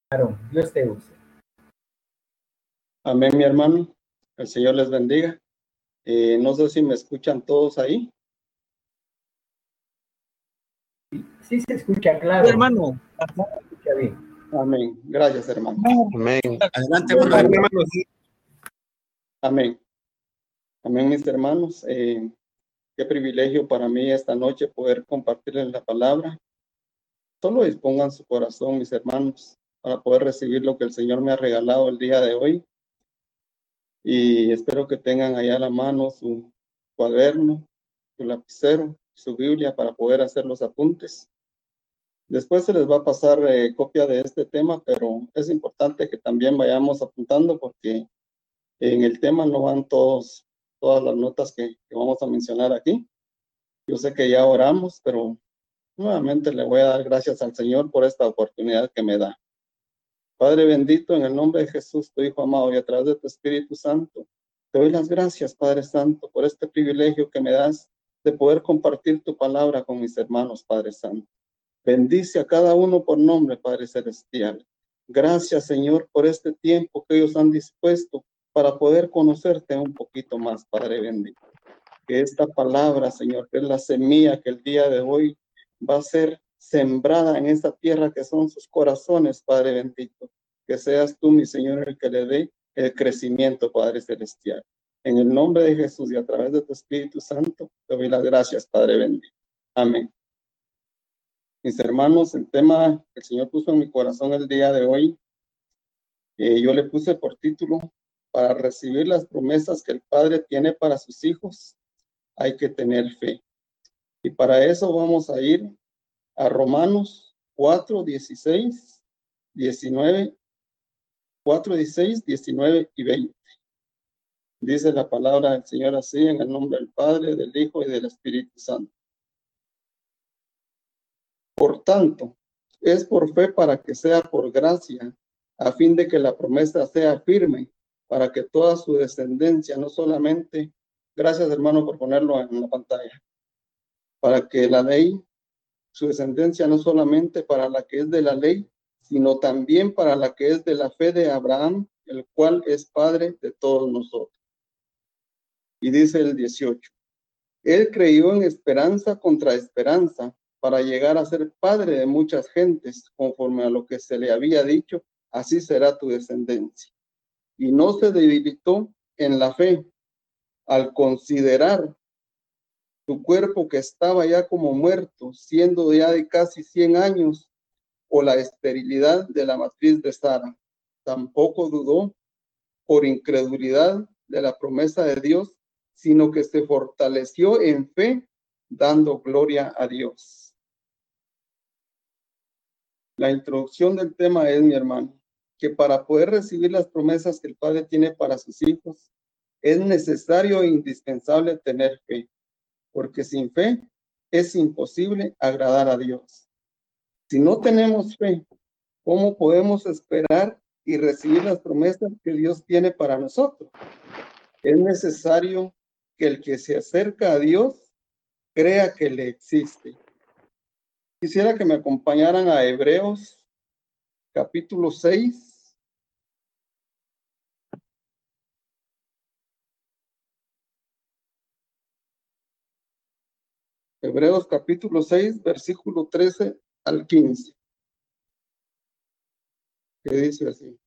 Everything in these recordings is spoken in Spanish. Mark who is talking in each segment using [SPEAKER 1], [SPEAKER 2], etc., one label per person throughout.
[SPEAKER 1] Dios te use.
[SPEAKER 2] Amén, mi hermano. El Señor les bendiga. No sé si me escuchan todos ahí.
[SPEAKER 1] Sí se escucha claro.
[SPEAKER 3] Sí, hermano.
[SPEAKER 1] Se escucha bien.
[SPEAKER 2] Amén. Gracias, hermano.
[SPEAKER 4] Amén.
[SPEAKER 3] Adelante, hermano.
[SPEAKER 2] Amén. Amén, mis hermanos. Qué privilegio para mí esta noche poder compartirles la palabra. Solo dispongan su corazón, mis hermanos, para poder recibir lo que el Señor me ha regalado el día de hoy. Y espero que tengan allá a la mano su cuaderno, su lapicero, su Biblia para poder hacer los apuntes. Después se les va a pasar copia de este tema, pero es importante que también vayamos apuntando porque en el tema no van todas las notas que vamos a mencionar aquí. Yo sé que ya oramos, pero nuevamente le voy a dar gracias al Señor por esta oportunidad que me da. Padre bendito, en el nombre de Jesús, tu Hijo amado, y a través de tu Espíritu Santo, te doy las gracias, Padre Santo, por este privilegio que me das de poder compartir tu palabra con mis hermanos, Padre Santo. Bendice a cada uno por nombre, Padre Celestial. Gracias, Señor, por este tiempo que ellos han dispuesto para poder conocerte un poquito más, Padre bendito. Que esta palabra, Señor, que es la semilla que el día de hoy va a ser sembrada en esta tierra que son sus corazones, Padre bendito. Que seas tú, mi Señor, el que le dé el crecimiento, Padre Celestial. En el nombre de Jesús y a través de tu Espíritu Santo, te doy las gracias, Padre bendito. Amén. Mis hermanos, el tema que el Señor puso en mi corazón el día de hoy, yo le puse por título, para recibir las promesas que el Padre tiene para sus hijos, hay que tener fe. Y para eso vamos a ir a Romanos 4, 16, 19, 4, 16, 19 y 20. Dice la palabra del Señor así, en el nombre del Padre, del Hijo y del Espíritu Santo. Por tanto, es por fe para que sea por gracia, a fin de que la promesa sea firme, para que toda su descendencia, no solamente, gracias hermano por ponerlo en la pantalla, para que la ley, su descendencia no solamente para la que es de la ley, sino también para la que es de la fe de Abraham, el cual es padre de todos nosotros. Y dice el 18, él creyó en esperanza contra esperanza, para llegar a ser padre de muchas gentes, conforme a lo que se le había dicho, así será tu descendencia. Y no se debilitó en la fe, al considerar su cuerpo que estaba ya como muerto, siendo ya de casi 100 años, o la esterilidad de la matriz de Sara. Tampoco dudó por incredulidad de la promesa de Dios, sino que se fortaleció en fe, dando gloria a Dios. La introducción del tema es, mi hermano, que para poder recibir las promesas que el Padre tiene para sus hijos, es necesario e indispensable tener fe, porque sin fe es imposible agradar a Dios. Si no tenemos fe, ¿cómo podemos esperar y recibir las promesas que Dios tiene para nosotros? Es necesario que el que se acerca a Dios crea que le existe. Quisiera que me acompañaran a Hebreos capítulo 6. Hebreos capítulo 6, versículo 13 al 15. Que dice así.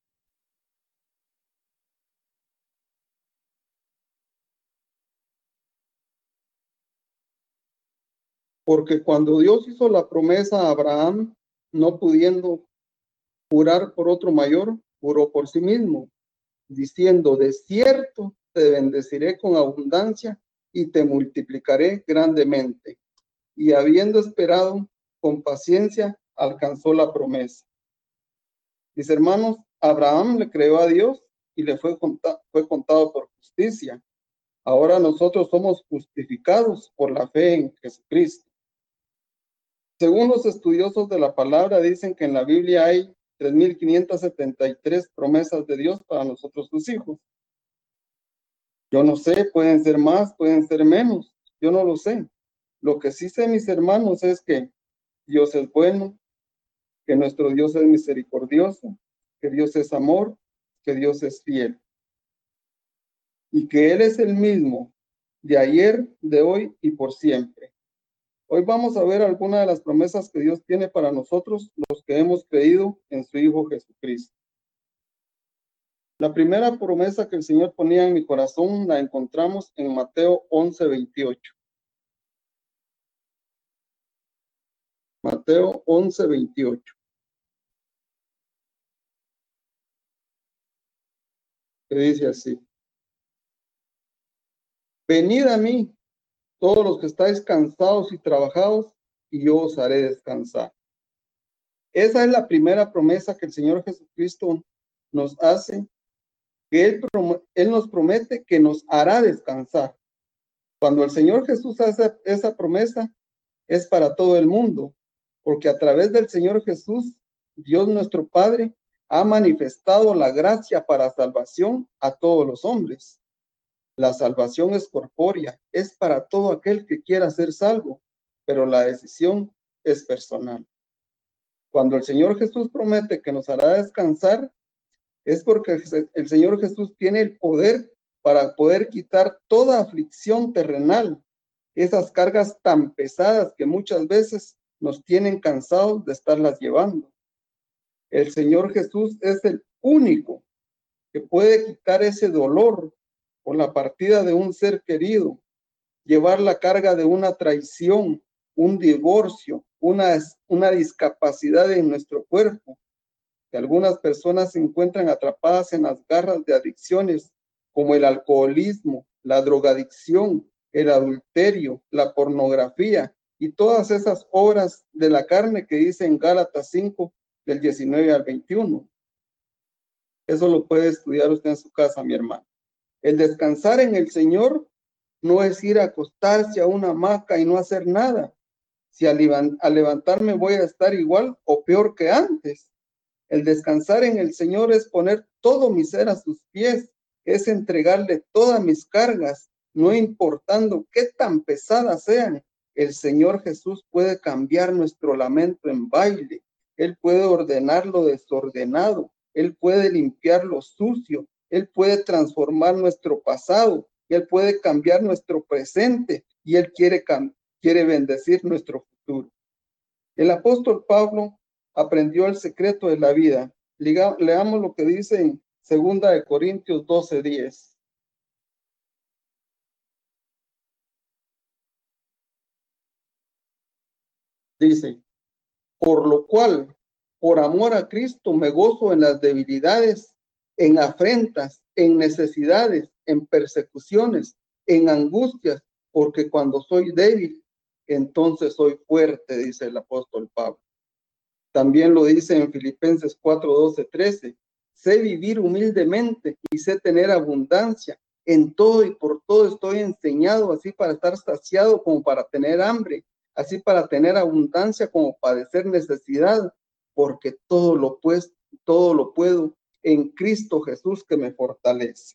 [SPEAKER 2] Porque cuando Dios hizo la promesa a Abraham, no pudiendo jurar por otro mayor, juró por sí mismo, diciendo, de cierto te bendeciré con abundancia y te multiplicaré grandemente. Y habiendo esperado con paciencia, alcanzó la promesa. Mis hermanos, Abraham le creyó a Dios y le fue contado por justicia. Ahora nosotros somos justificados por la fe en Jesucristo. Según los estudiosos de la palabra, dicen que en la Biblia hay 3,573 promesas de Dios para nosotros sus hijos. Yo no sé, pueden ser más, pueden ser menos, yo no lo sé. Lo que sí sé, mis hermanos, es que Dios es bueno, que nuestro Dios es misericordioso, que Dios es amor, que Dios es fiel y que Él es el mismo de ayer, de hoy y por siempre. Hoy vamos a ver algunas de las promesas que Dios tiene para nosotros, los que hemos creído en su Hijo Jesucristo. La primera promesa que el Señor ponía en mi corazón la encontramos en Mateo 11:28. Mateo 11:28. Que dice así: venid a mí, todos los que estáis cansados y trabajados, y yo os haré descansar. Esa es la primera promesa que el Señor Jesucristo nos hace, que Él nos promete que nos hará descansar. Cuando el Señor Jesús hace esa promesa, es para todo el mundo, porque a través del Señor Jesús, Dios nuestro Padre ha manifestado la gracia para salvación a todos los hombres. La salvación es corpórea, es para todo aquel que quiera ser salvo, pero la decisión es personal. Cuando el Señor Jesús promete que nos hará descansar, es porque el Señor Jesús tiene el poder para poder quitar toda aflicción terrenal, esas cargas tan pesadas que muchas veces nos tienen cansados de estarlas llevando. El Señor Jesús es el único que puede quitar ese dolor por la partida de un ser querido, llevar la carga de una traición, un divorcio, una discapacidad en nuestro cuerpo, que algunas personas se encuentran atrapadas en las garras de adicciones como el alcoholismo, la drogadicción, el adulterio, la pornografía y todas esas obras de la carne que dice en Gálatas 5, del 19 al 21. Eso lo puede estudiar usted en su casa, mi hermano. El descansar en el Señor no es ir a acostarse a una hamaca y no hacer nada. Si al levantarme voy a estar igual o peor que antes. El descansar en el Señor es poner todo mi ser a sus pies, es entregarle todas mis cargas, no importando qué tan pesadas sean. El Señor Jesús puede cambiar nuestro lamento en baile, Él puede ordenar lo desordenado, Él puede limpiar lo sucio, Él puede transformar nuestro pasado, Él puede cambiar nuestro presente y Él quiere bendecir nuestro futuro. El apóstol Pablo aprendió el secreto de la vida. Leamos lo que dice en 2 Corintios 12:10. Dice: por lo cual, por amor a Cristo, me gozo en las debilidades, en afrentas, en necesidades, en persecuciones, en angustias, porque cuando soy débil, entonces soy fuerte, dice el apóstol Pablo. También lo dice en Filipenses 4:12-13. Sé vivir humildemente y sé tener abundancia. En todo y por todo estoy enseñado, así para estar saciado como para tener hambre, así para tener abundancia como padecer necesidad, porque todo lo puedo en Cristo Jesús que me fortalece.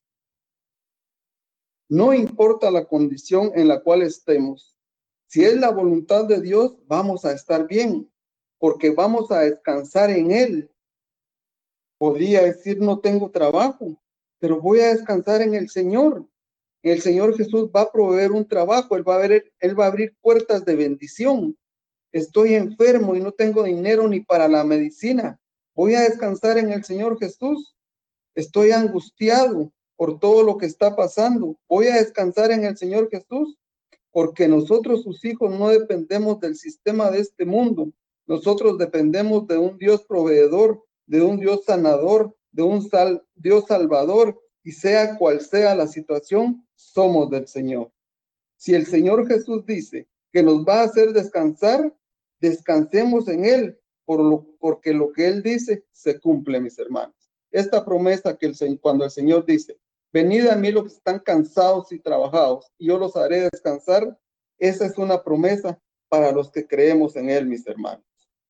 [SPEAKER 2] No importa la condición en la cual estemos. Si es la voluntad de Dios, vamos a estar bien, porque vamos a descansar en Él. Podría decir, no tengo trabajo, pero voy a descansar en el Señor. El Señor Jesús va a proveer un trabajo, Él va a abrir puertas de bendición. Estoy enfermo y no tengo dinero ni para la medicina. Voy a descansar en el Señor Jesús. Estoy angustiado por todo lo que está pasando. Voy a descansar en el Señor Jesús, porque nosotros, sus hijos, no dependemos del sistema de este mundo. Nosotros dependemos de un Dios proveedor, de un Dios sanador, de un Dios salvador, y sea cual sea la situación, somos del Señor. Si el Señor Jesús dice que nos va a hacer descansar, descansemos en Él, porque lo que Él dice se cumple, mis hermanos. Esta promesa cuando el Señor dice: venid a mí los que están cansados y trabajados, y yo los haré descansar, esa es una promesa para los que creemos en Él, mis hermanos.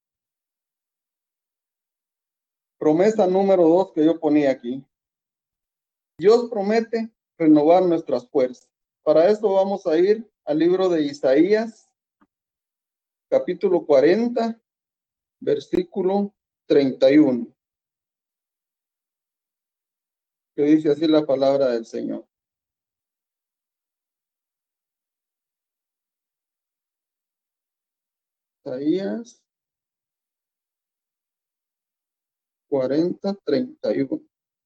[SPEAKER 2] Promesa número 2 que yo ponía aquí. Dios promete renovar nuestras fuerzas. Para esto vamos a ir al libro de Isaías, capítulo 40, versículo 31, que dice así la palabra del Señor. Isaías 40:31.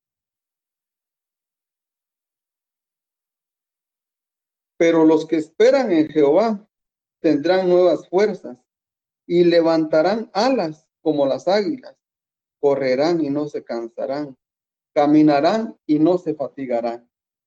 [SPEAKER 2] Pero los que esperan en Jehová tendrán nuevas fuerzas y levantarán alas como las águilas, correrán y no se cansarán, caminarán y no se fatigarán.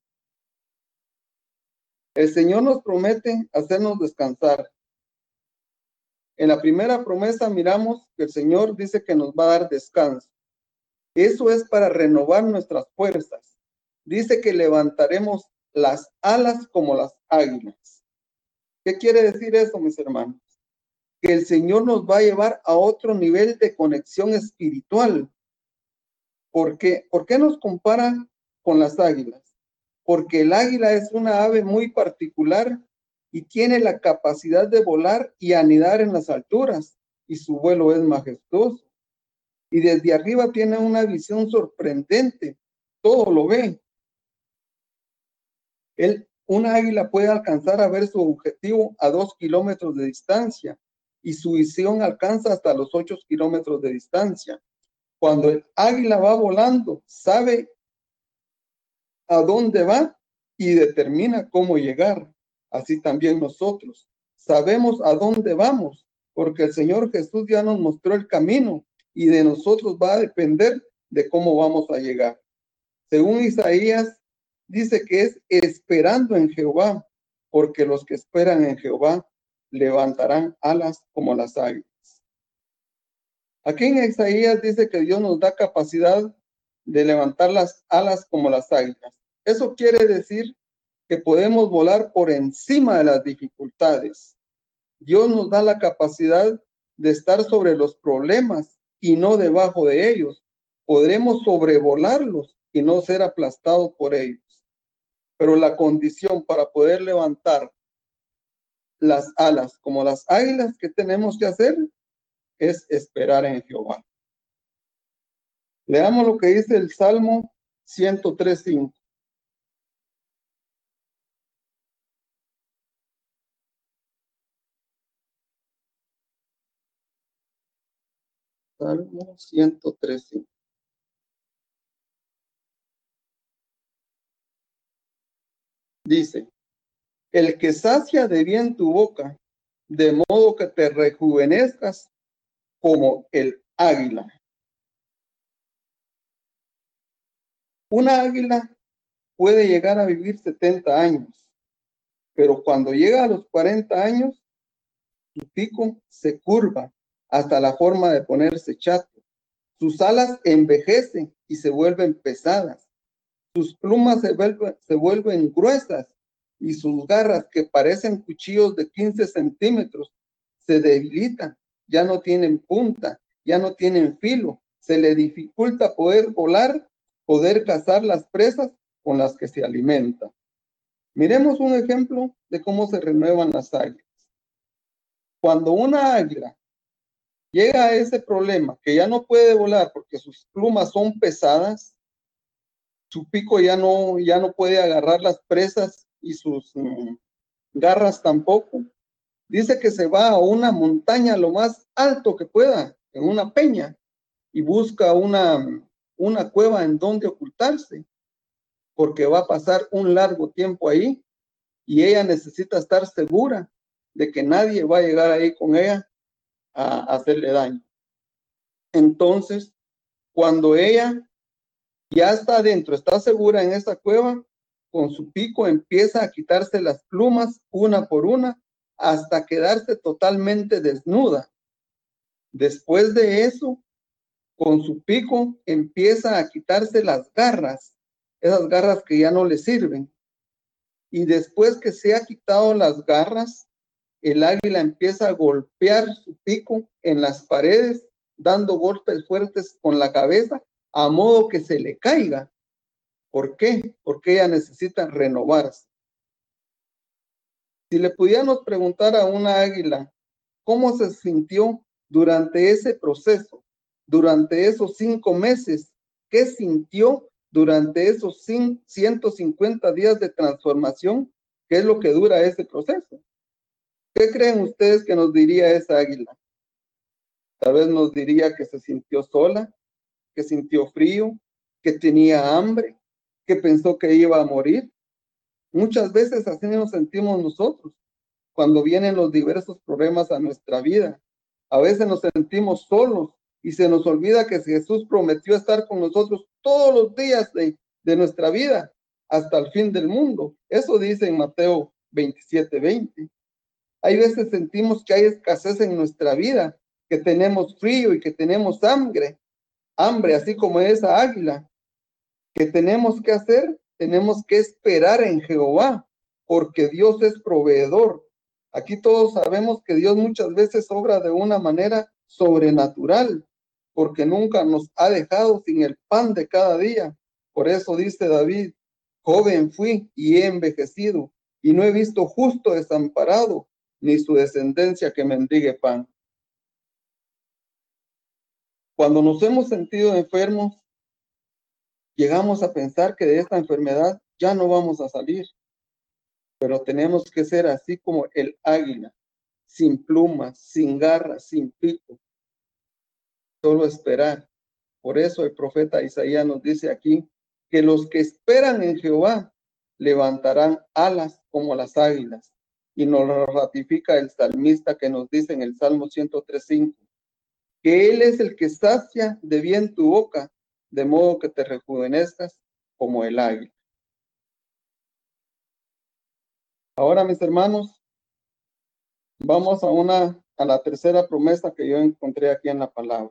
[SPEAKER 2] El Señor nos promete hacernos descansar. En la primera promesa miramos que el Señor dice que nos va a dar descanso. Eso es para renovar nuestras fuerzas. Dice que levantaremos las alas como las águilas. ¿Qué quiere decir eso, mis hermanos? Que el Señor nos va a llevar a otro nivel de conexión espiritual. ¿Por qué nos compara con las águilas? Porque el águila es una ave muy particular y tiene la capacidad de volar y anidar en las alturas, y su vuelo es majestuoso. Y desde arriba tiene una visión sorprendente, todo lo ve. Una águila puede alcanzar a ver su objetivo a 2 kilómetros de distancia, y su visión alcanza hasta los 8 kilómetros de distancia. Cuando el águila va volando, sabe a dónde va y determina cómo llegar. Así también nosotros sabemos a dónde vamos, porque el Señor Jesús ya nos mostró el camino y de nosotros va a depender de cómo vamos a llegar. Según Isaías, dice que es esperando en Jehová, porque los que esperan en Jehová levantarán alas como las águilas. Aquí en Isaías dice que Dios nos da capacidad de levantar las alas como las águilas. Eso quiere decir que podemos volar por encima de las dificultades. Dios nos da la capacidad de estar sobre los problemas y no debajo de ellos. Podremos sobrevolarlos y no ser aplastados por ellos. Pero la condición para poder levantar las alas como las águilas, ¿qué tenemos que hacer? Es esperar en Jehová. Leamos lo que dice el Salmo 103:5. Salmo 103:5. Dice, el que sacia de bien tu boca, de modo que te rejuvenezcas como el águila. Una águila puede llegar a vivir 70 años, pero cuando llega a los 40 años, su pico se curva hasta la forma de ponerse chato. Sus alas envejecen y se vuelven pesadas. Sus plumas se vuelven gruesas y sus garras, que parecen cuchillos de 15 centímetros, se debilitan. Ya no tienen punta, ya no tienen filo. Se le dificulta poder volar, poder cazar las presas con las que se alimenta. Miremos un ejemplo de cómo se renuevan las águilas. Cuando una águila llega a ese problema que ya no puede volar porque sus plumas son pesadas, su pico ya no puede agarrar las presas y sus garras tampoco. Dice que se va a una montaña lo más alto que pueda, en una peña, y busca una cueva en donde ocultarse, porque va a pasar un largo tiempo ahí y ella necesita estar segura de que nadie va a llegar ahí con ella a hacerle daño. Entonces, cuando ella ya está adentro, está segura en esa cueva, con su pico empieza a quitarse las plumas una por una hasta quedarse totalmente desnuda. Después de eso, con su pico empieza a quitarse las garras, esas garras que ya no le sirven. Y después que se ha quitado las garras, el águila empieza a golpear su pico en las paredes, dando golpes fuertes con la cabeza, a modo que se le caiga. ¿Por qué? Porque ella necesita renovarse. Si le pudiéramos preguntar a una águila cómo se sintió durante ese proceso, durante esos 5 meses, ¿qué sintió durante esos 150 días de transformación? ¿Qué es lo que dura ese proceso? ¿Qué creen ustedes que nos diría esa águila? Tal vez nos diría que se sintió sola, que sintió frío, que tenía hambre, que pensó que iba a morir. Muchas veces así nos sentimos nosotros cuando vienen los diversos problemas a nuestra vida. A veces nos sentimos solos y se nos olvida que Jesús prometió estar con nosotros todos los días de nuestra vida hasta el fin del mundo. Eso dice en Mateo 27:20. Hay veces sentimos que hay escasez en nuestra vida, que tenemos frío y que tenemos hambre, así como esa águila. ¿Qué tenemos que hacer? Tenemos que esperar en Jehová, porque Dios es proveedor. Aquí todos sabemos que Dios muchas veces obra de una manera sobrenatural, porque nunca nos ha dejado sin el pan de cada día. Por eso dice David, joven fui y he envejecido, y no he visto justo desamparado, ni su descendencia que mendigue pan. Cuando nos hemos sentido enfermos, llegamos a pensar que de esta enfermedad ya no vamos a salir, pero tenemos que ser así como el águila, sin plumas, sin garras, sin pico, solo esperar. Por eso el profeta Isaías nos dice aquí que los que esperan en Jehová levantarán alas como las águilas. Y nos lo ratifica el salmista que nos dice en el Salmo 103:5, que Él es el que sacia de bien tu boca, de modo que te rejuvenezcas como el águila. Ahora, mis hermanos, vamos a la tercera promesa que yo encontré aquí en la palabra.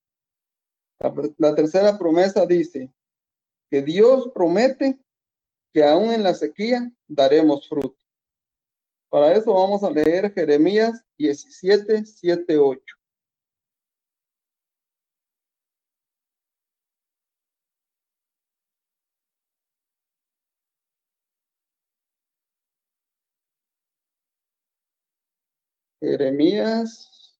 [SPEAKER 2] La tercera promesa dice que Dios promete que aún en la sequía daremos fruto. Para eso vamos a leer Jeremías 17:7-8. Jeremías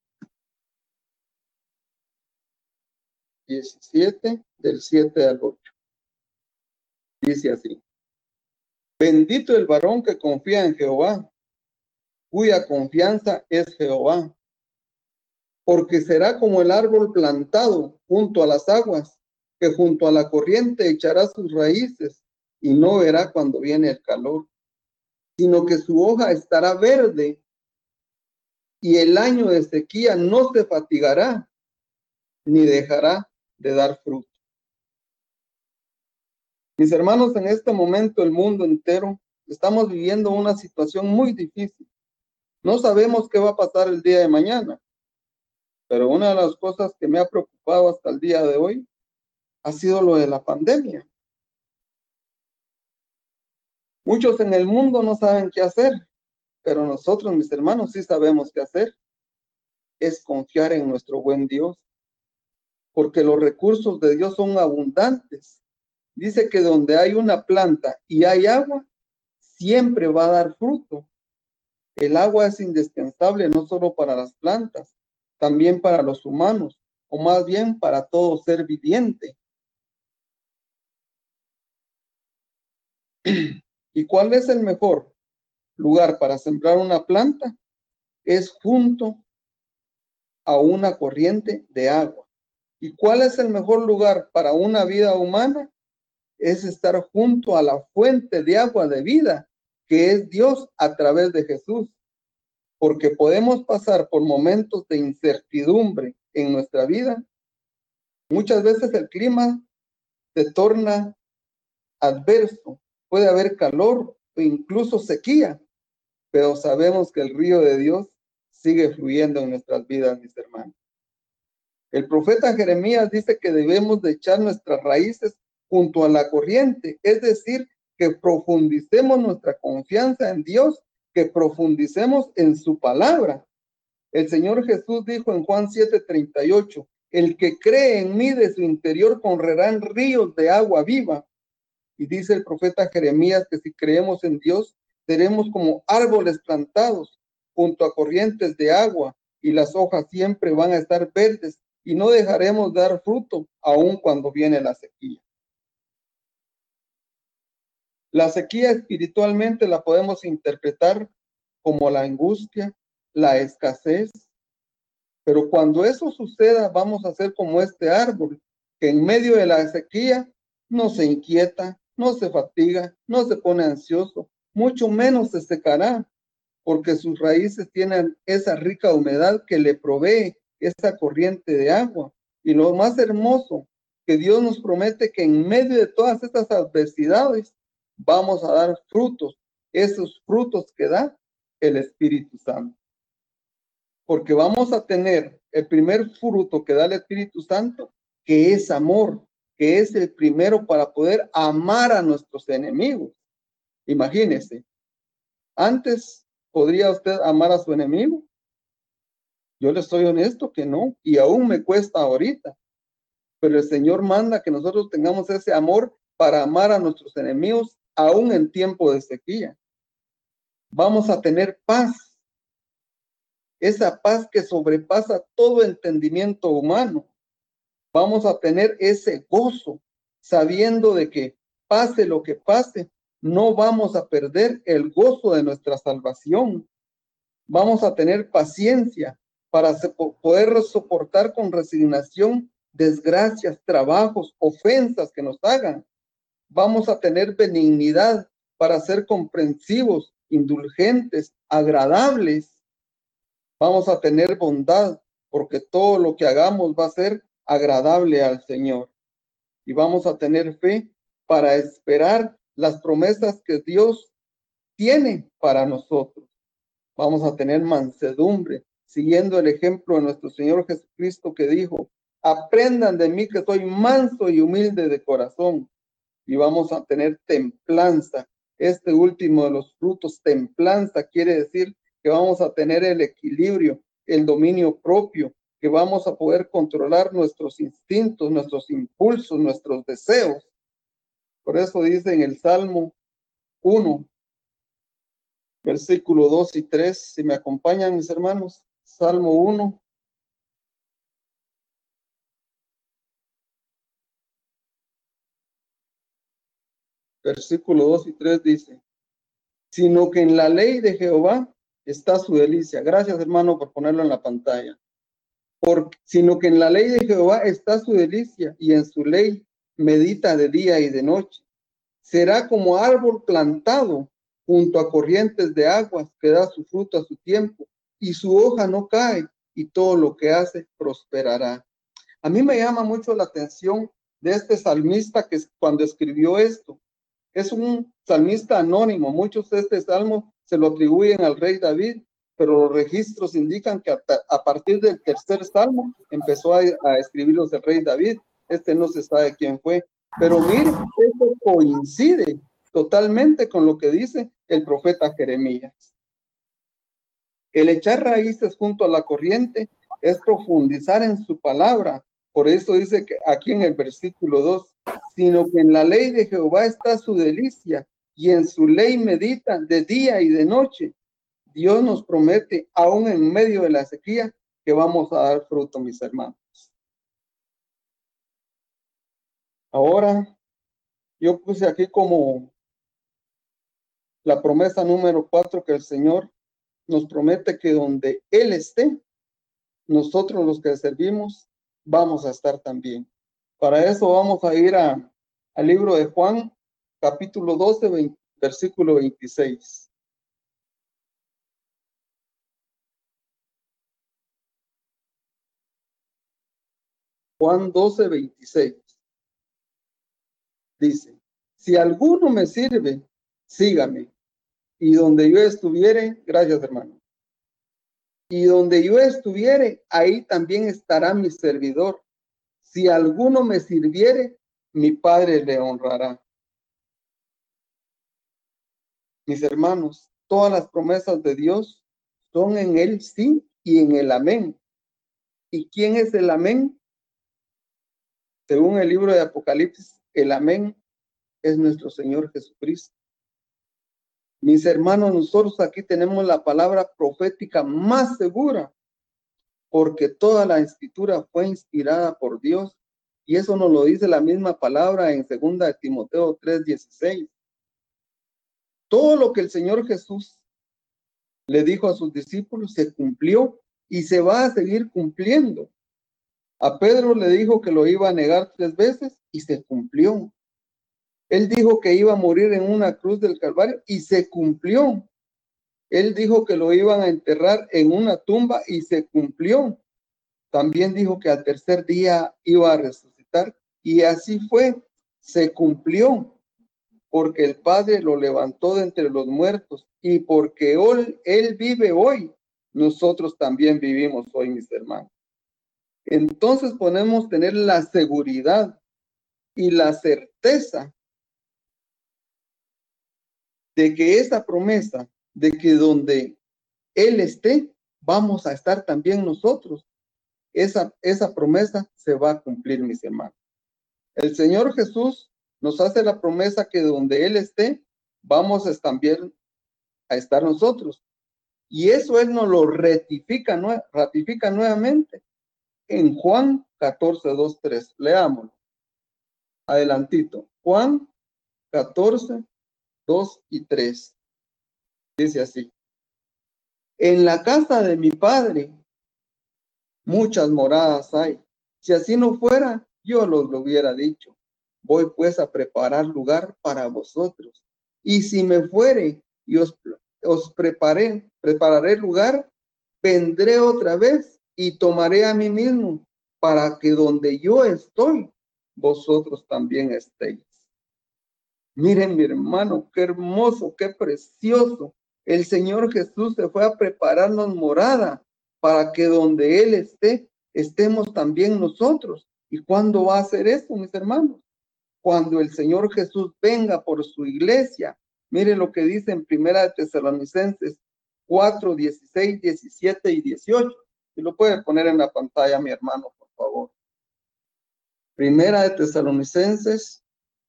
[SPEAKER 2] 17, del 7 al 8. Dice así: bendito el varón que confía en Jehová, cuya confianza es Jehová, porque será como el árbol plantado junto a las aguas, que junto a la corriente echará sus raíces y no verá cuando viene el calor, sino que su hoja estará verde y el año de sequía no se fatigará, ni dejará de dar fruto. Mis hermanos, en este momento el mundo entero estamos viviendo una situación muy difícil. No sabemos qué va a pasar el día de mañana, pero una de las cosas que me ha preocupado hasta el día de hoy ha sido lo de la pandemia. Muchos en el mundo no saben qué hacer, pero nosotros, mis hermanos, sí sabemos qué hacer. Es confiar en nuestro buen Dios, porque los recursos de Dios son abundantes. Dice que donde hay una planta y hay agua, siempre va a dar fruto. El agua es indispensable no solo para las plantas, también para los humanos, o más bien para todo ser viviente. ¿Y cuál es el mejor lugar para sembrar una planta? Es junto a una corriente de agua. ¿Y cuál es el mejor lugar para una vida humana? Es estar junto a la fuente de agua de vida, que es Dios a través de Jesús. Porque podemos pasar por momentos de incertidumbre en nuestra vida. Muchas veces el clima se torna adverso, puede haber calor o incluso sequía, pero sabemos que el río de Dios sigue fluyendo en nuestras vidas, mis hermanos. El profeta Jeremías dice que debemos de echar nuestras raíces junto a la corriente, es decir, que profundicemos nuestra confianza en Dios, que profundicemos en su palabra. El Señor Jesús dijo en Juan 7:38, el que cree en mí de su interior correrán ríos de agua viva. Y dice el profeta Jeremías que si creemos en Dios, seremos como árboles plantados junto a corrientes de agua, y las hojas siempre van a estar verdes y no dejaremos dar fruto aun cuando viene la sequía. La sequía espiritualmente la podemos interpretar como la angustia, la escasez, pero cuando eso suceda vamos a ser como este árbol que en medio de la sequía no se inquieta, no se fatiga, no se pone ansioso, mucho menos se secará, porque sus raíces tienen esa rica humedad que le provee esa corriente de agua. Y lo más hermoso, que Dios nos promete que en medio de todas estas adversidades vamos a dar frutos, esos frutos que da el Espíritu Santo. Porque vamos a tener el primer fruto que da el Espíritu Santo, que es amor, que es el primero para poder amar a nuestros enemigos. Imagínese, antes ¿podría usted amar a su enemigo? Yo le soy honesto que no, y aún me cuesta ahorita. Pero el Señor manda que nosotros tengamos ese amor para amar a nuestros enemigos, aún en tiempo de sequía. Vamos a tener paz, esa paz que sobrepasa todo entendimiento humano. Vamos a tener ese gozo, sabiendo de que pase lo que pase, no vamos a perder el gozo de nuestra salvación. Vamos a tener paciencia para poder soportar con resignación desgracias, trabajos, ofensas que nos hagan. Vamos a tener benignidad para ser comprensivos, indulgentes, agradables. Vamos a tener bondad porque todo lo que hagamos va a ser agradable al Señor. Y vamos a tener fe para esperar las promesas que Dios tiene para nosotros. Vamos a tener mansedumbre, siguiendo el ejemplo de nuestro Señor Jesucristo que dijo, aprendan de mí que soy manso y humilde de corazón. Y vamos a tener templanza. Este último de los frutos, templanza, quiere decir que vamos a tener el equilibrio, el dominio propio, que vamos a poder controlar nuestros instintos, nuestros impulsos, nuestros deseos. Por eso dice en el Salmo 1, versículo 2 y 3, si me acompañan mis hermanos, Salmo 1. Versículo 2 y 3 dice, sino que en la ley de Jehová está su delicia. Gracias, hermano, por ponerlo en la pantalla. Sino que en la ley de Jehová está su delicia, y en su ley medita de día y de noche. Será como árbol plantado junto a corrientes de aguas, que da su fruto a su tiempo, y su hoja no cae, y todo lo que hace prosperará. A mí me llama mucho la atención de este salmista que cuando escribió esto, es un salmista anónimo. Muchos de este salmo se lo atribuyen al rey David, pero los registros indican que a partir del tercer salmo empezó a escribirlos el rey David. Este no se sabe quién fue. Pero mire, esto coincide totalmente con lo que dice el profeta Jeremías. El echar raíces junto a la corriente es profundizar en su palabra. Por eso dice que aquí en el versículo 2, sino que en la ley de Jehová está su delicia, y en su ley medita de día y de noche. Dios nos promete, aún en medio de la sequía, que vamos a dar fruto, mis hermanos. Ahora, yo puse aquí como la promesa número 4, que el Señor nos promete que donde Él esté, nosotros los que servimos vamos a estar también. Para eso vamos a ir al libro de Juan, capítulo 12, versículo 26. Juan 12, 26. Dice, si alguno me sirve, sígame. Y donde yo estuviere, gracias hermano. Y donde yo estuviere, ahí también estará mi servidor. Si alguno me sirviere, mi Padre le honrará. Mis hermanos, todas las promesas de Dios son en el sí y en el amén. ¿Y quién es el amén? Según el libro de Apocalipsis, el amén es nuestro Señor Jesucristo. Mis hermanos, nosotros aquí tenemos la palabra profética más segura, porque toda la escritura fue inspirada por Dios. Y eso nos lo dice la misma palabra en 2 Timoteo 3:16. Todo lo que el Señor Jesús le dijo a sus discípulos se cumplió y se va a seguir cumpliendo. A Pedro le dijo que lo iba a negar 3 veces y se cumplió. Él dijo que iba a morir en una cruz del Calvario y se cumplió. Él dijo que lo iban a enterrar en una tumba y se cumplió. También dijo que al tercer día iba a resucitar y así fue, se cumplió, porque el Padre lo levantó de entre los muertos y porque él vive hoy, nosotros también vivimos hoy, mis hermanos. Entonces podemos tener la seguridad y la certeza de que esa promesa, de que donde Él esté, vamos a estar también nosotros. Esa promesa se va a cumplir, mis hermanos. El Señor Jesús nos hace la promesa que donde Él esté, vamos también a estar nosotros. Y eso Él nos lo ratifica nuevamente en Juan 14:2-3. Leámoslo. Adelantito. Juan 14:2-3. Dice así: en la casa de mi Padre muchas moradas hay. Si así no fuera, yo lo hubiera dicho. Voy pues a preparar lugar para vosotros. Y si me fuere y os prepararé lugar, vendré otra vez y tomaré a mí mismo, para que donde yo estoy, vosotros también estéis. Miren, mi hermano, qué hermoso, qué precioso. El Señor Jesús se fue a prepararnos morada para que donde Él esté, estemos también nosotros. ¿Y cuándo va a hacer esto, mis hermanos? Cuando el Señor Jesús venga por su iglesia. Miren lo que dice en 1 Tesalonicenses 4:16, 17 y 18. Si lo puede poner en la pantalla, mi hermano, por favor. 1 Tesalonicenses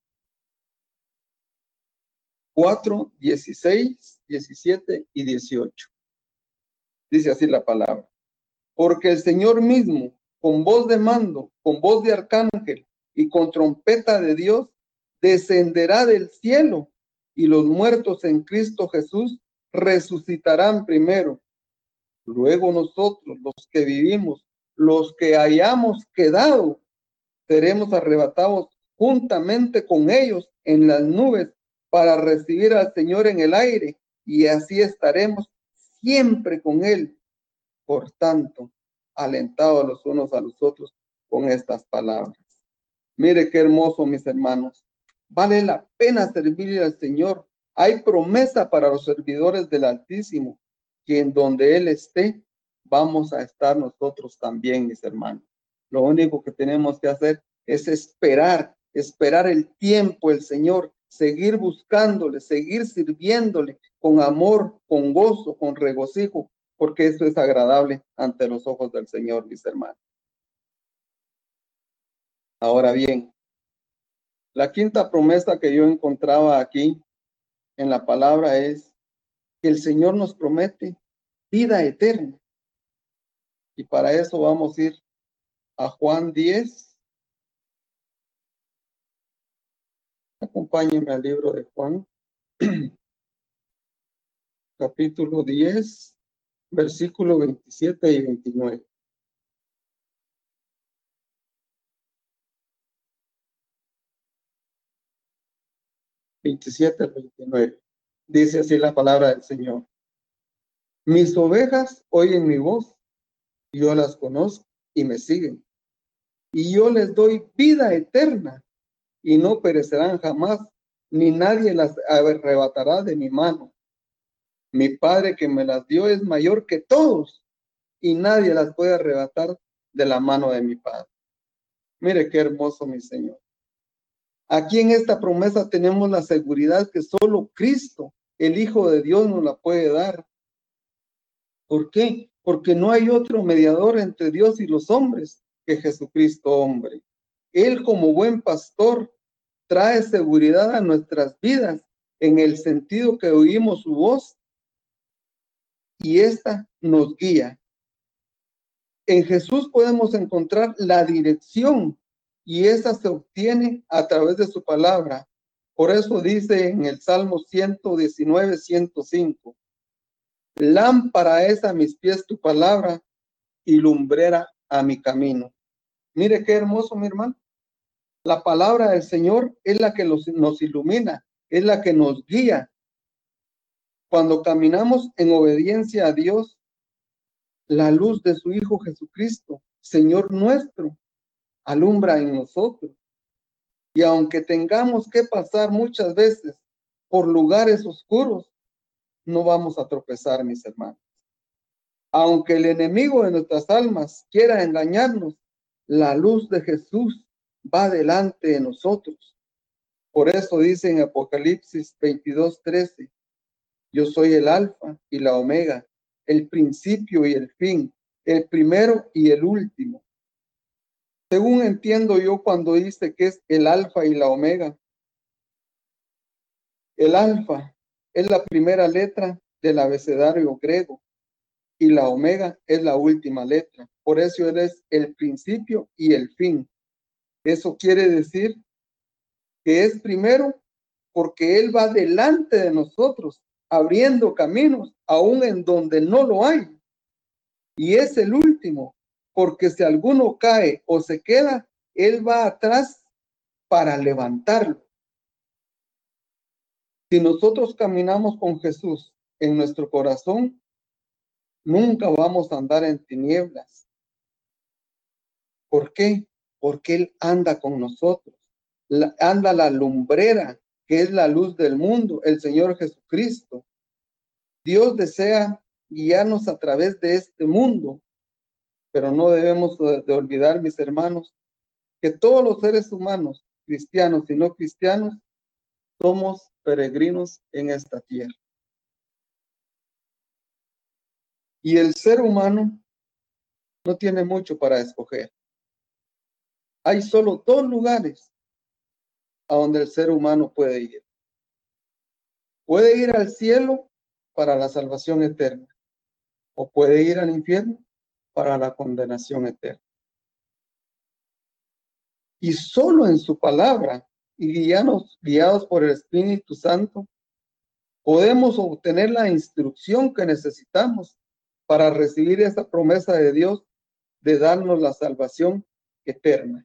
[SPEAKER 2] 4:16, 17 y 18. Dice así la palabra. Porque el Señor mismo, con voz de mando, con voz de arcángel y con trompeta de Dios, descenderá del cielo, y los muertos en Cristo Jesús resucitarán primero. Luego nosotros, los que vivimos, los que hayamos quedado, seremos arrebatados juntamente con ellos en las nubes para recibir al Señor en el aire, y así estaremos siempre con Él. Por tanto, alentados los unos a los otros con estas palabras. Mire qué hermoso, mis hermanos. Vale la pena servirle al Señor. Hay promesa para los servidores del Altísimo, que en donde Él esté, vamos a estar nosotros también, mis hermanos. Lo único que tenemos que hacer es esperar el tiempo, el Señor, seguir buscándole, seguir sirviéndole con amor, con gozo, con regocijo, porque eso es agradable ante los ojos del Señor, mis hermanos. Ahora bien, la quinta promesa que yo encontraba aquí en la palabra es que el Señor nos promete vida eterna. Y para eso vamos a ir a Juan 10. Acompáñenme al libro de Juan, capítulo 10, versículos 27 y 29. (27 al 29). Dice así la palabra del Señor. Mis ovejas oyen mi voz, yo las conozco y me siguen. Y yo les doy vida eterna y no perecerán jamás, ni nadie las arrebatará de mi mano. Mi Padre que me las dio es mayor que todos y nadie las puede arrebatar de la mano de mi Padre. Mire qué hermoso, mi Señor. Aquí en esta promesa tenemos la seguridad que solo Cristo, el Hijo de Dios, nos la puede dar. ¿Por qué? Porque no hay otro mediador entre Dios y los hombres que Jesucristo hombre. Él, como buen pastor, trae seguridad a nuestras vidas en el sentido que oímos su voz y esta nos guía. En Jesús podemos encontrar la dirección y esa se obtiene a través de su palabra. Por eso dice en el Salmo 119, 105, lámpara es a mis pies tu palabra y lumbrera a mi camino. Mire qué hermoso, mi hermano. La palabra del Señor es la que nos ilumina, es la que nos guía. Cuando caminamos en obediencia a Dios, la luz de su Hijo Jesucristo, Señor nuestro, alumbra en nosotros. Y aunque tengamos que pasar muchas veces por lugares oscuros, no vamos a tropezar, mis hermanos. Aunque el enemigo de nuestras almas quiera engañarnos, la luz de Jesús va delante de nosotros. Por eso dice en Apocalipsis 22:13, yo soy el alfa y la omega, el principio y el fin, el primero y el último. Según entiendo yo cuando dice que es el alfa y la omega, el alfa es la primera letra del abecedario griego y la omega es la última letra. Por eso él es el principio y el fin. Eso quiere decir que es primero porque él va delante de nosotros, abriendo caminos, aún en donde no lo hay. Y es el último, porque si alguno cae o se queda, él va atrás para levantarlo. Si nosotros caminamos con Jesús en nuestro corazón, nunca vamos a andar en tinieblas. ¿Por qué? Porque Él anda con nosotros. Anda la lumbrera, que es la luz del mundo, el Señor Jesucristo. Dios desea guiarnos a través de este mundo, pero no debemos de olvidar, mis hermanos, que todos los seres humanos, cristianos y no cristianos, somos peregrinos en esta tierra. Y el ser humano no tiene mucho para escoger. Hay solo dos lugares a donde el ser humano puede ir. Puede ir al cielo para la salvación eterna, o puede ir al infierno para la condenación eterna. Y solo en su palabra y guiados por el Espíritu Santo, podemos obtener la instrucción que necesitamos para recibir esa promesa de Dios de darnos la salvación eterna.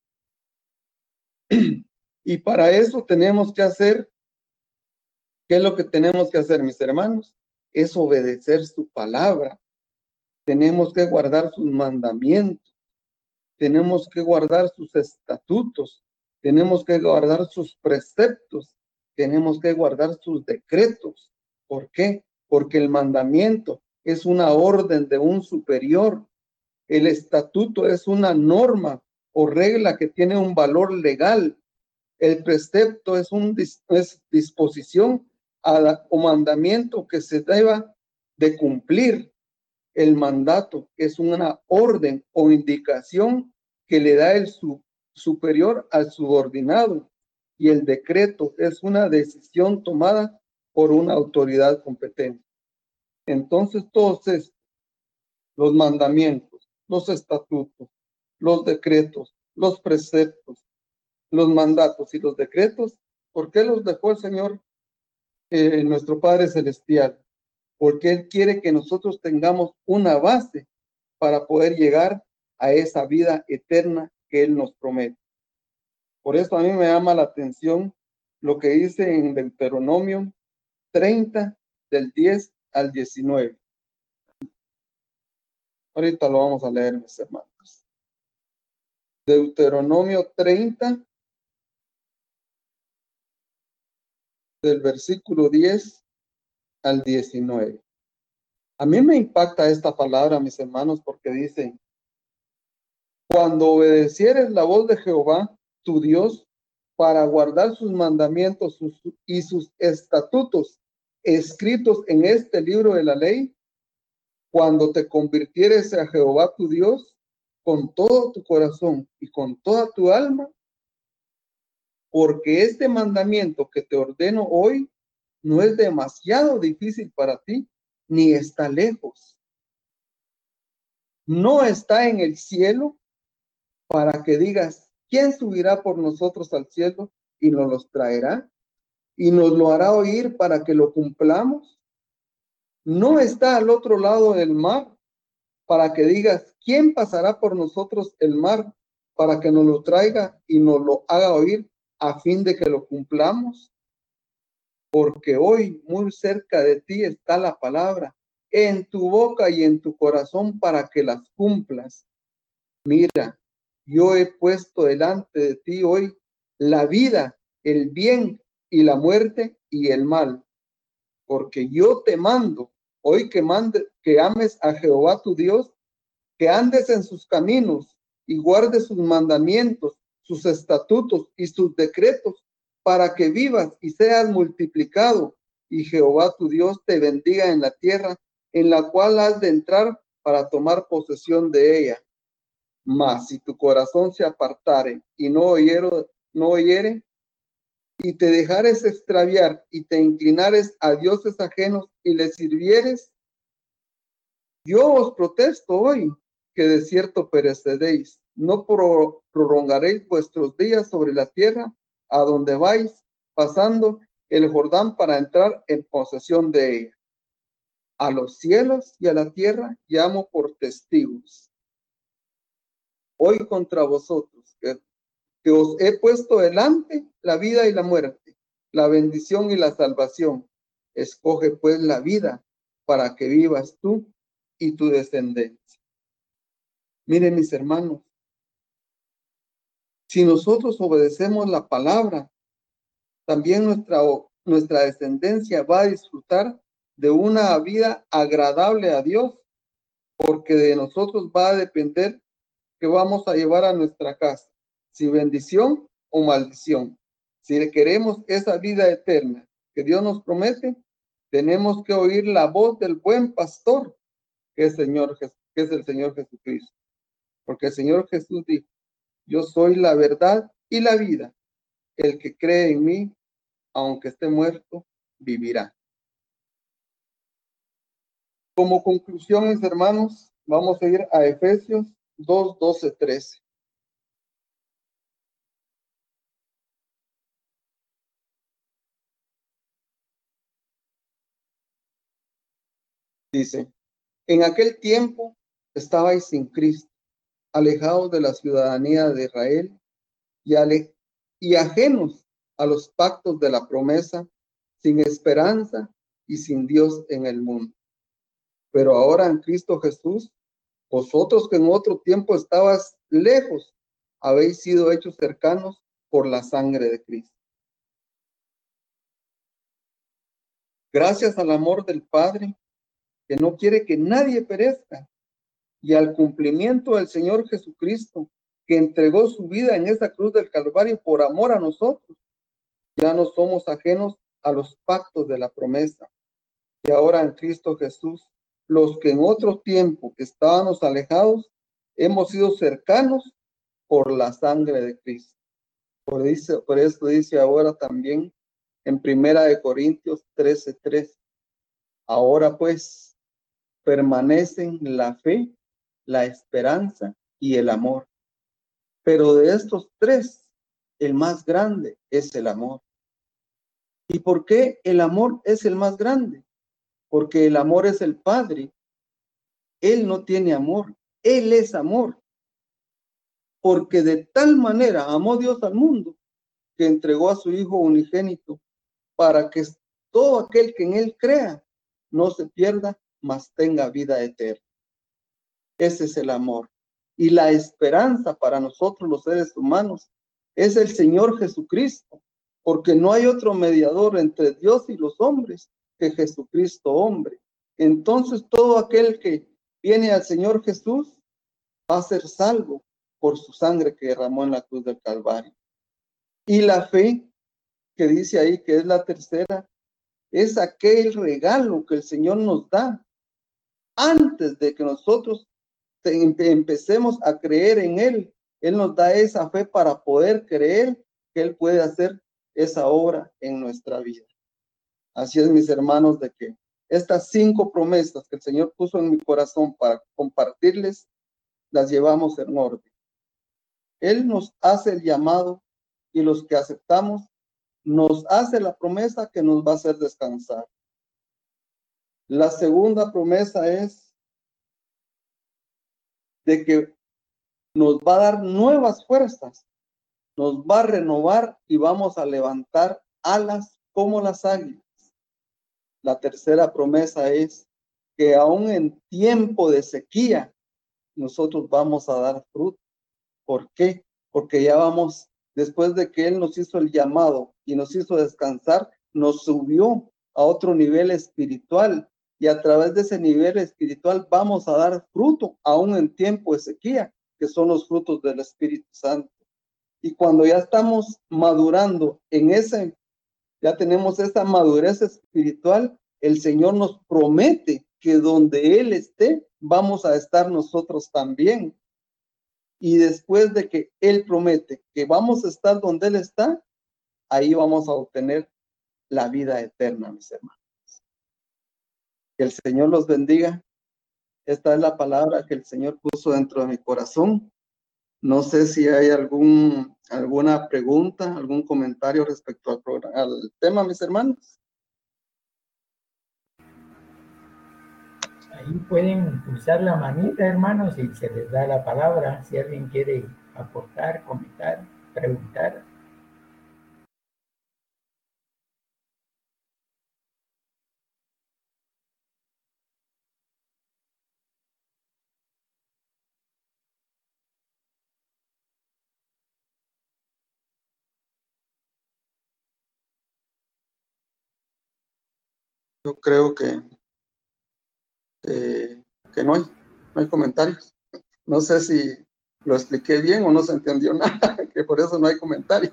[SPEAKER 2] Y para eso tenemos que hacer, ¿qué es lo que tenemos que hacer, mis hermanos? Es obedecer su palabra. Tenemos que guardar sus mandamientos. Tenemos que guardar sus estatutos. Tenemos que guardar sus preceptos. Tenemos que guardar sus decretos. ¿Por qué? Porque el mandamiento es una orden de un superior. El estatuto es una norma o regla que tiene un valor legal. El precepto es disposición o mandamiento que se deba de cumplir. El mandato es una orden o indicación que le da el superior al subordinado. Y el decreto es una decisión tomada por una autoridad competente. Entonces, todos estos, los mandamientos, los estatutos, los decretos, los preceptos, los mandatos y los decretos, ¿por qué los dejó el Señor, nuestro Padre Celestial? Porque Él quiere que nosotros tengamos una base para poder llegar a esa vida eterna que Él nos promete. Por eso a mí me llama la atención lo que dice en Deuteronomio 30, del 10 al 19. Ahorita lo vamos a leer, mis hermanos. Deuteronomio 30, del versículo 10 al 19. A mí me impacta esta palabra, mis hermanos, porque dice: cuando obedecieres la voz de Jehová, tu Dios, para guardar sus mandamientos y sus estatutos escritos en este libro de la ley, cuando te convirtieres a Jehová tu Dios con todo tu corazón y con toda tu alma, porque este mandamiento que te ordeno hoy no es demasiado difícil para ti, ni está lejos. no está en el cielo para que digas, ¿quién subirá por nosotros al cielo y nos los traerá? Y nos lo hará oír para que lo cumplamos. No está al otro lado del mar para que digas, ¿quién pasará por nosotros el mar para que nos lo traiga y nos lo haga oír a fin de que lo cumplamos? Porque hoy muy cerca de ti está la palabra, en tu boca y en tu corazón para que las cumplas. Mira, yo he puesto delante de ti hoy la vida, el bien y la muerte y el mal. Porque yo te mando hoy que ames a Jehová tu Dios, que andes en sus caminos y guardes sus mandamientos, sus estatutos y sus decretos, para que vivas y seas multiplicado, y Jehová tu Dios te bendiga en la tierra en la cual has de entrar para tomar posesión de ella. Mas si tu corazón se apartare y no oyere, y te dejares extraviar y te inclinares a dioses ajenos y les sirvieres, yo os protesto hoy que de cierto pereceréis, no prolongaréis vuestros días sobre la tierra a donde vais pasando el Jordán para entrar en posesión de ella. A los cielos y a la tierra llamo por testigos hoy contra vosotros, que os he puesto delante la vida y la muerte, la bendición y la salvación. Escoge pues la vida para que vivas tú y tu descendencia. Miren, mis hermanos, si nosotros obedecemos la palabra, también nuestra descendencia va a disfrutar de una vida agradable a Dios, porque de nosotros va a depender que vamos a llevar a nuestra casa, si bendición o maldición. Si queremos esa vida eterna que Dios nos promete, tenemos que oír la voz del buen pastor, que es el Señor Jesucristo. Porque el Señor Jesús dijo, yo soy la verdad y la vida. El que cree en mí, aunque esté muerto, vivirá. Como conclusiones, hermanos, vamos a ir a Efesios 2, 12, 13. Dice, en aquel tiempo estabais sin Cristo, alejados de la ciudadanía de Israel y ajenos a los pactos de la promesa, sin esperanza y sin Dios en el mundo. Pero ahora en Cristo Jesús, vosotros que en otro tiempo estabas lejos, habéis sido hechos cercanos por la sangre de Cristo. Gracias al amor del Padre, que no quiere que nadie perezca, y al cumplimiento del Señor Jesucristo, que entregó su vida en esa cruz del Calvario por amor a nosotros, ya no somos ajenos a los pactos de la promesa. Y ahora en Cristo Jesús, los que en otro tiempo estábamos alejados, hemos sido cercanos por la sangre de Cristo. Por eso dice ahora también en 1 Corintios 13:3. Ahora pues permanecen la fe, la esperanza y el amor. Pero de estos tres, el más grande es el amor. ¿Y por qué el amor es el más grande? Porque el amor es el Padre. Él no tiene amor, Él es amor. Porque de tal manera amó Dios al mundo que entregó a su Hijo unigénito para que todo aquel que en Él crea no se pierda, mas tenga vida eterna. Ese es el amor. Y la esperanza para nosotros los seres humanos es el Señor Jesucristo, porque no hay otro mediador entre Dios y los hombres que Jesucristo hombre. Entonces todo aquel que viene al Señor Jesús va a ser salvo por su sangre que derramó en la cruz del Calvario. Y la fe, que dice ahí que es la tercera, es aquel regalo que el Señor nos da antes de que nosotros empecemos a creer en Él. Él nos da esa fe para poder creer que Él puede hacer esa obra en nuestra vida. Así es, mis hermanos, de que estas 5 promesas que el Señor puso en mi corazón para compartirles las llevamos en orden. Él nos hace el llamado y los que aceptamos nos hace la promesa que nos va a hacer descansar. La segunda promesa es de que nos va a dar nuevas fuerzas, nos va a renovar y vamos a levantar alas como las águilas. La tercera promesa es que aún en tiempo de sequía, nosotros vamos a dar fruto. ¿Por qué? Porque ya vamos, después de que Él nos hizo el llamado y nos hizo descansar, nos subió a otro nivel espiritual y a través de ese nivel espiritual vamos a dar fruto aún en tiempo de sequía, que son los frutos del Espíritu Santo. Y cuando ya estamos madurando en ese, ya tenemos esa madurez espiritual, el Señor nos promete que donde Él esté, vamos a estar nosotros también. Y después de que Él promete que vamos a estar donde Él está, ahí vamos a obtener la vida eterna, mis hermanos. Que el Señor los bendiga. Esta es la palabra que el Señor puso dentro de mi corazón. No sé si hay alguna pregunta, algún comentario respecto al tema, mis hermanos.
[SPEAKER 1] Ahí pueden pulsar la manita, hermanos, y se les da la palabra si alguien quiere aportar, comentar, preguntar.
[SPEAKER 2] Yo creo que no hay comentarios. No sé si lo expliqué bien o no se entendió nada, que por eso no hay comentarios.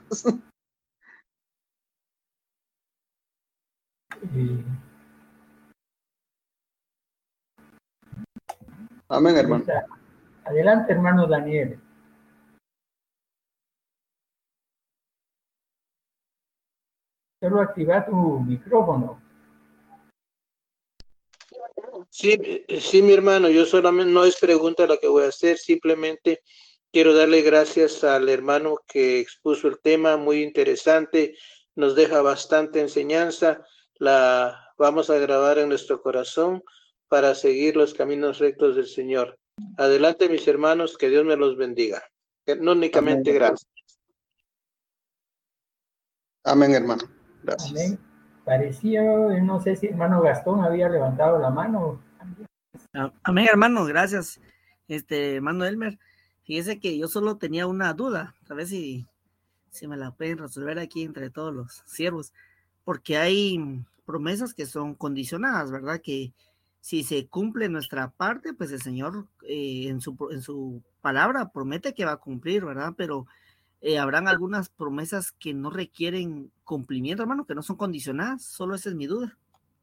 [SPEAKER 2] Amén, hermano.
[SPEAKER 1] Adelante, hermano Daniel. Solo activa tu micrófono.
[SPEAKER 3] Sí, mi hermano, yo solamente, no es pregunta la que voy a hacer, simplemente quiero darle gracias al hermano que expuso el tema, muy interesante, nos deja bastante enseñanza, la vamos a grabar en nuestro corazón para seguir los caminos rectos del Señor. Adelante, mis hermanos, que Dios me los bendiga. No únicamente
[SPEAKER 2] Amén.
[SPEAKER 3] Gracias.
[SPEAKER 2] Amén, hermano. Gracias.
[SPEAKER 1] Amén. Parecía, no sé si hermano Gastón había levantado la mano.
[SPEAKER 4] Amén, hermano, gracias. Hermano Elmer, fíjese que yo solo tenía una duda, a ver si me la pueden resolver aquí entre todos los siervos, porque hay promesas que son condicionadas, ¿verdad? Que si se cumple nuestra parte, pues el Señor en su palabra promete que va a cumplir, ¿verdad? Pero habrán algunas promesas que no requieren cumplimiento, hermano, que no son condicionadas, solo esa es mi duda.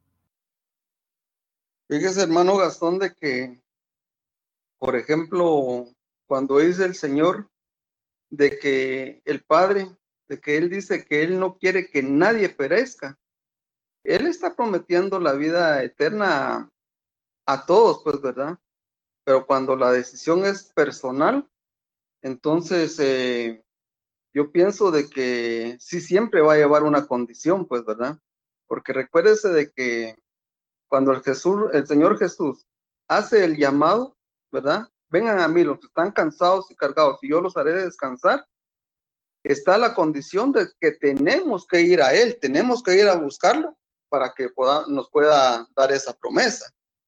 [SPEAKER 2] Fíjese, hermano Gastón, de que, por ejemplo, cuando dice el Señor de que el Padre, de que Él dice que Él no quiere que nadie perezca, Él está prometiendo la vida eterna a todos, pues, ¿verdad? Pero cuando la decisión es personal, entonces yo pienso de que sí siempre va a llevar una condición, pues, ¿verdad? Porque recuérdese de que cuando el Señor Jesús hace el llamado, ¿verdad? Vengan a mí los que están cansados y cargados y yo los haré descansar. Está la condición de que tenemos que ir a Él, tenemos que ir a buscarlo para que nos pueda dar esa promesa.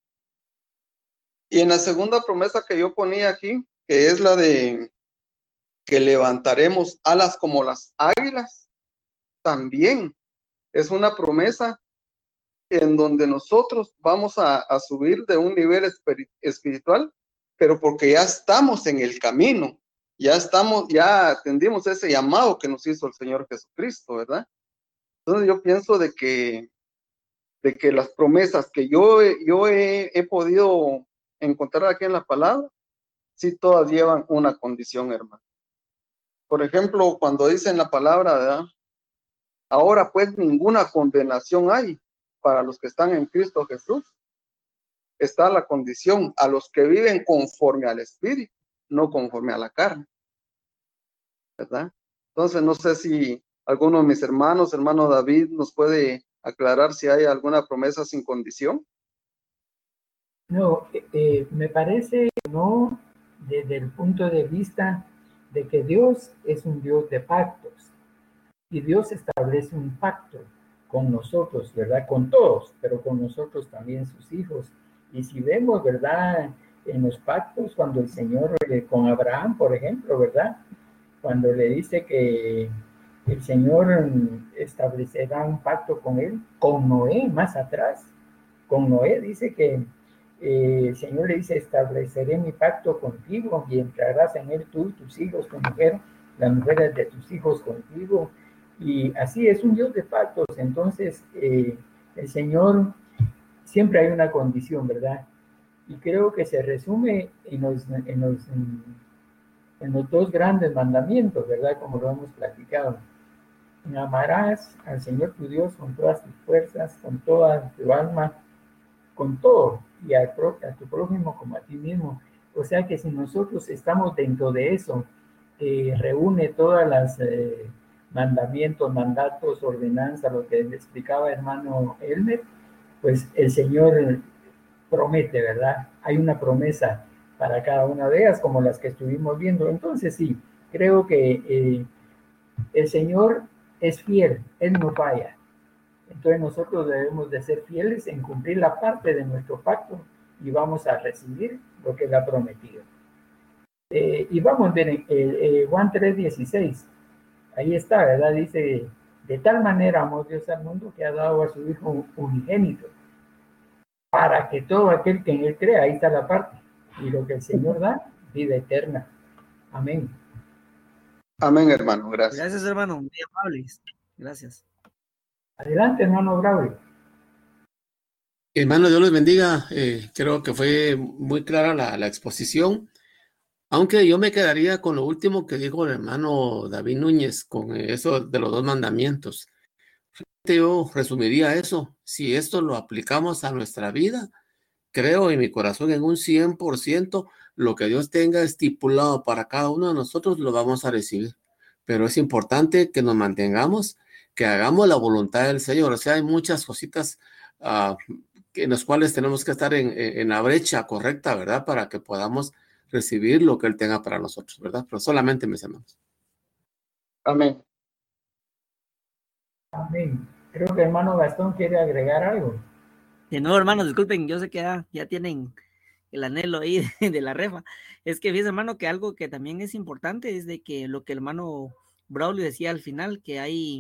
[SPEAKER 2] Y en la segunda promesa que yo ponía aquí, que es la de que levantaremos alas como las águilas, también es una promesa en donde nosotros vamos a subir de un nivel espiritual, pero porque ya estamos en el camino, ya atendimos ese llamado que nos hizo el Señor Jesucristo, ¿verdad? Entonces yo pienso de que las promesas que yo he podido encontrar aquí en la palabra, sí todas llevan una condición, hermano. Por ejemplo, cuando dice en la palabra, ¿verdad? Ahora pues ninguna condenación hay para los que están en Cristo Jesús. Está la condición a los que viven conforme al Espíritu. no conforme a la carne, ¿verdad? Entonces, no sé si alguno de mis hermanos, hermano David, nos puede aclarar si hay alguna promesa sin condición.
[SPEAKER 1] No, me parece no desde el punto de vista de que Dios es un Dios de pactos y Dios establece un pacto con nosotros, ¿verdad? Con todos, pero con nosotros también sus hijos. Y si vemos, ¿verdad? En los pactos, cuando el Señor, con Abraham, por ejemplo, ¿verdad? Cuando le dice que el Señor establecerá un pacto con él, con Noé, más atrás, con Noé dice que el Señor le dice, estableceré mi pacto contigo y entrarás en él tú, tus hijos, tu mujer, las mujeres de tus hijos contigo. Y así es un Dios de pactos. Entonces, el Señor, siempre hay una condición, ¿verdad? Y creo que se resume en los dos grandes mandamientos, ¿verdad? Como lo hemos platicado. Amarás al Señor tu Dios con todas tus fuerzas, con toda tu alma, con todo, y a tu prójimo como a ti mismo. O sea que si nosotros estamos dentro de eso, reúne todas las mandamientos, mandatos, ordenanzas, lo que le explicaba hermano Elmer, pues el Señor promete, ¿verdad? Hay una promesa para cada una de ellas, como las que estuvimos viendo. Entonces sí, creo que el Señor es fiel, Él no falla. Entonces nosotros debemos de ser fieles en cumplir la parte de nuestro pacto y vamos a recibir lo que Él ha prometido. Y vamos a ver Juan 3:16. Ahí está, ¿verdad? Dice, de tal manera amó Dios al mundo que ha dado a su Hijo unigénito, para que todo aquel que en Él crea, ahí está la parte. Y lo que el Señor da, vida eterna. Amén.
[SPEAKER 2] Amén, hermano. Gracias.
[SPEAKER 4] Gracias, hermano. Muy amables. Gracias.
[SPEAKER 1] Adelante, hermano Braulio.
[SPEAKER 5] Hermano, Dios los bendiga. Creo que fue muy clara la exposición, aunque yo me quedaría con lo último que dijo el hermano David Núñez, con eso de los dos mandamientos. Yo resumiría eso. Si esto lo aplicamos a nuestra vida, creo en mi corazón en un 100%, lo que Dios tenga estipulado para cada uno de nosotros lo vamos a recibir. Pero es importante que nos mantengamos, que hagamos la voluntad del Señor. O sea, hay muchas cositas en las cuales tenemos que estar en la brecha correcta, ¿verdad? Para que podamos recibir lo que Él tenga para nosotros, ¿verdad? Pero solamente mis hermanos.
[SPEAKER 2] Amén.
[SPEAKER 1] Amén. Creo que el hermano Gastón quiere agregar algo.
[SPEAKER 4] No, hermanos, disculpen, yo sé que ya tienen el anhelo ahí de la refa. Es que fíjense, hermano, que algo que también es importante es de que lo que el hermano Braulio decía al final, que hay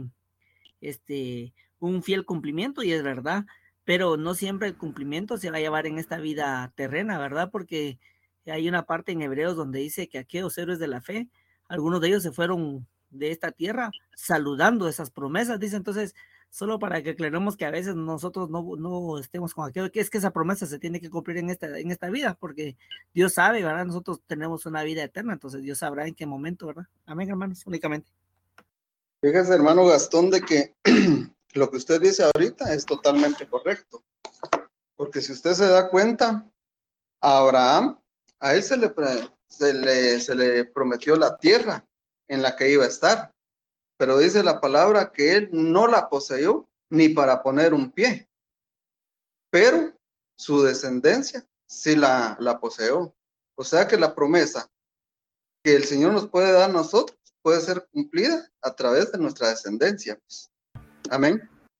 [SPEAKER 4] un fiel cumplimiento, y es verdad, pero no siempre el cumplimiento se va a llevar en esta vida terrena, ¿verdad? Porque hay una parte en Hebreos donde dice que aquellos héroes de la fe, algunos de ellos se fueron de esta tierra saludando esas promesas, dice. Entonces, solo para que aclaremos que a veces nosotros no estemos con aquello, que es que esa promesa se tiene que cumplir en esta vida, porque Dios sabe, ¿verdad? Nosotros tenemos una vida eterna, entonces Dios sabrá en qué momento, ¿verdad? Amén, hermanos, únicamente.
[SPEAKER 2] Fíjese, hermano Gastón, de que lo que usted dice ahorita es totalmente correcto. Porque si usted se da cuenta, a Abraham, a él se le prometió la tierra en la que iba a estar. Pero dice la palabra que él no la poseyó ni para poner un pie. Pero su descendencia sí la poseyó. O sea que la promesa que el Señor nos puede dar a nosotros puede ser cumplida a través de nuestra descendencia. Amén.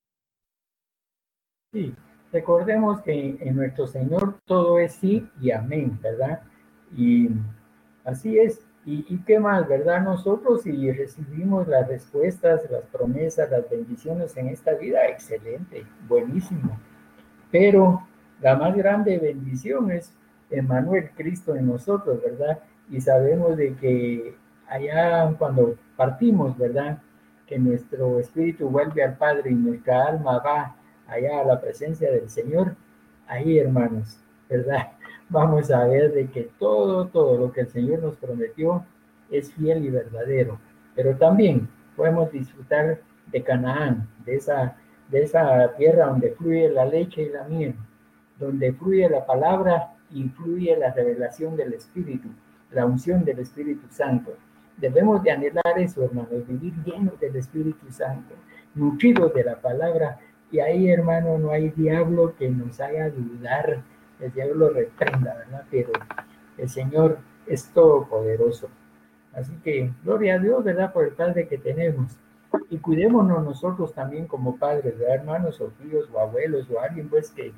[SPEAKER 1] Sí, recordemos que en nuestro Señor todo es sí y amén, ¿verdad? Y así es. ¿Y qué más, verdad? Nosotros si recibimos las respuestas, las promesas, las bendiciones en esta vida, excelente, buenísimo. Pero la más grande bendición es Emmanuel, Cristo en nosotros, ¿verdad? Y sabemos de que allá cuando partimos, ¿verdad? Que nuestro espíritu vuelve al Padre y nuestra alma va allá a la presencia del Señor. Ahí, hermanos, ¿verdad? Vamos a ver de que todo lo que el Señor nos prometió es fiel y verdadero. Pero también podemos disfrutar de Canaán, de esa tierra donde fluye la leche y la miel, donde fluye la palabra y fluye la revelación del Espíritu, la unción del Espíritu Santo. Debemos de anhelar eso, hermanos, vivir llenos del Espíritu Santo, nutridos de la palabra. Y ahí, hermano, no hay diablo que nos haga dudar. El diablo reprenda, ¿verdad? Pero el Señor es todopoderoso. Así que, gloria a Dios, ¿verdad? Por el Padre que tenemos. Y cuidémonos nosotros también como padres, ¿verdad, hermanos, o tíos, o abuelos, o alguien, pues, que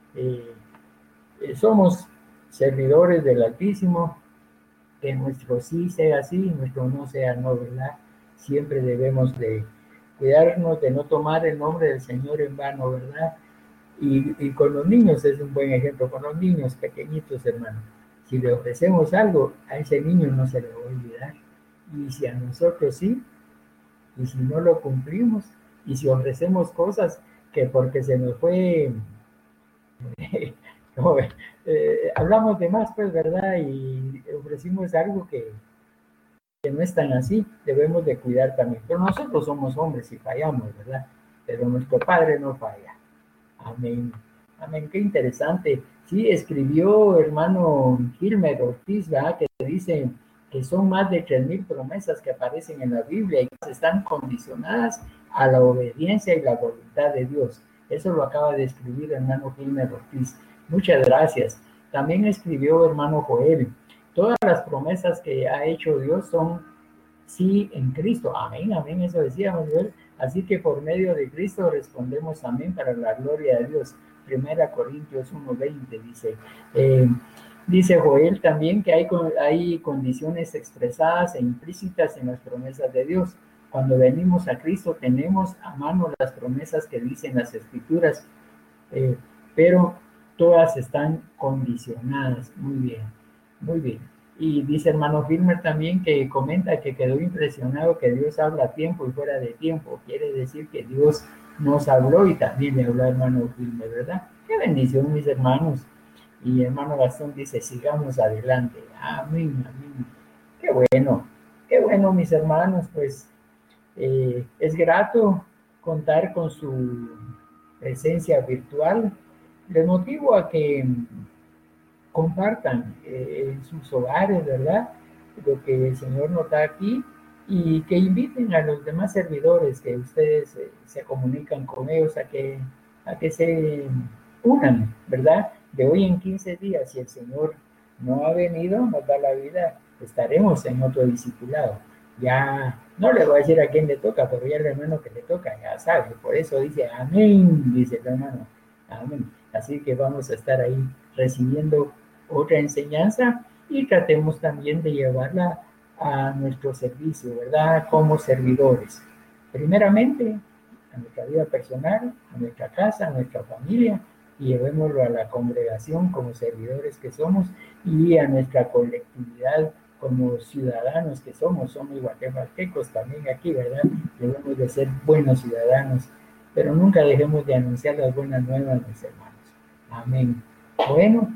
[SPEAKER 1] somos servidores del Altísimo, que nuestro sí sea sí, nuestro no sea no, ¿verdad? Siempre debemos de cuidarnos de no tomar el nombre del Señor en vano, ¿verdad? Y con los niños es un buen ejemplo, con los niños pequeñitos, hermano. Si le ofrecemos algo, a ese niño no se le va a olvidar. Y si a nosotros sí, y si no lo cumplimos, y si ofrecemos cosas que porque se nos fue, hablamos de más, pues, ¿verdad? Y ofrecimos algo que no es tan así, debemos de cuidar también. Pero nosotros somos hombres y fallamos, ¿verdad? Pero nuestro Padre no falla. Amén. Amén, qué interesante. Sí, escribió hermano Gilmer Ortiz, ¿verdad? Que dice que son más de 3,000 promesas que aparecen en la Biblia y que están condicionadas a la obediencia y la voluntad de Dios. Eso lo acaba de escribir hermano Gilmer Ortiz. Muchas gracias. También escribió hermano Joel. Todas las promesas que ha hecho Dios son sí en Cristo. Amén, amén, eso decíamos, Joel. Así que por medio de Cristo respondemos amén para la gloria de Dios. 1 Corintios 1:20 dice. Dice Joel también que hay condiciones expresadas e implícitas en las promesas de Dios. Cuando venimos a Cristo tenemos a mano las promesas que dicen las Escrituras, pero todas están condicionadas. Muy bien, muy bien. Y dice hermano Gilmer también que comenta que quedó impresionado que Dios habla a tiempo y fuera de tiempo. Quiere decir que Dios nos habló y también le habló a hermano Gilmer, ¿verdad? Qué bendición, mis hermanos. Y hermano Gastón dice, sigamos adelante. Amén, amén. Qué bueno, mis hermanos. Pues es grato contar con su presencia virtual. Les motivo a que compartan en sus hogares, ¿verdad? Lo que el Señor nos da aquí y que inviten a los demás servidores que ustedes se comunican con ellos a que se unan, ¿verdad? De hoy en 15 días, si el Señor no ha venido, nos da la vida, estaremos en otro discipulado. Ya no le voy a decir a quién le toca, pero ya el hermano que le toca ya sabe, por eso dice amén, dice el hermano, amén. Así que vamos a estar ahí recibiendo otra enseñanza y tratemos también de llevarla a nuestro servicio, ¿verdad? Como servidores. Primeramente, a nuestra vida personal, a nuestra casa, a nuestra familia, y llevémoslo a la congregación como servidores que somos y a nuestra colectividad como ciudadanos que somos guatemaltecos también aquí, ¿verdad? Debemos de ser buenos ciudadanos, pero nunca dejemos de anunciar las buenas nuevas, mis hermanos. Amén. Bueno,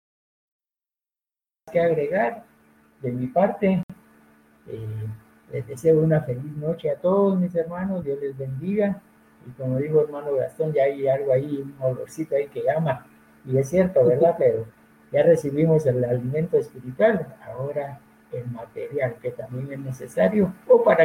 [SPEAKER 1] que agregar de mi parte, les deseo una feliz noche a todos mis hermanos, Dios les bendiga, y como dijo hermano Gastón, ya hay algo ahí, un olorcito ahí que llama, y es cierto, ¿verdad? Pero ya recibimos el alimento espiritual, ahora el material que también es necesario, o para